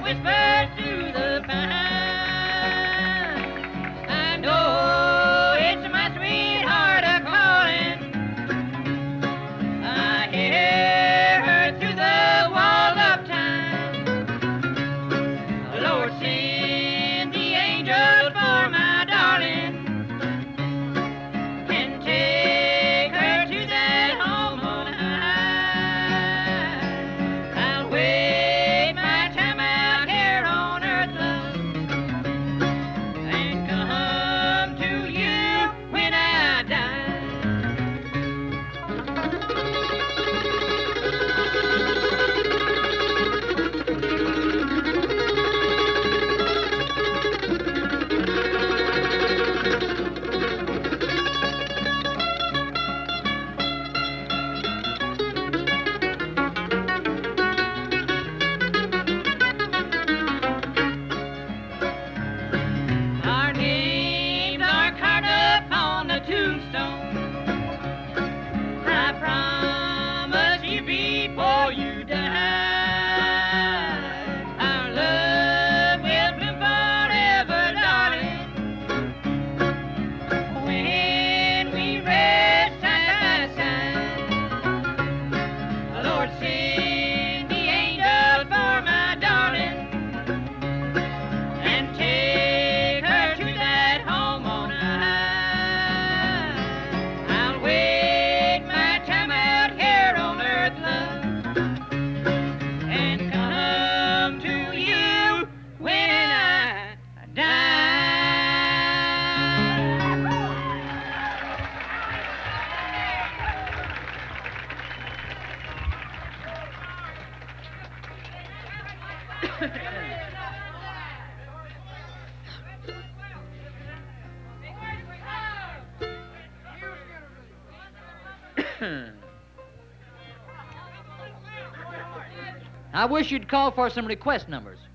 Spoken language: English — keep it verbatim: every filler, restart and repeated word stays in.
whispers through the pine. I know it's my sweetheart a calling. I hear her through the wall of time. Lord, send the angels for my darling and take her to that home on high. I'll wait my time out here on earth, love, and come to you when I die. Our names are carved upon the tombstone. I promise you before you die. Our love will bloom forever, darling, when we rest side by side. Lord, send the angels for my darling and take her to that home on high. I'll wait my time out here on earth, love, and come to you when I die. I wish you'd call for some request numbers.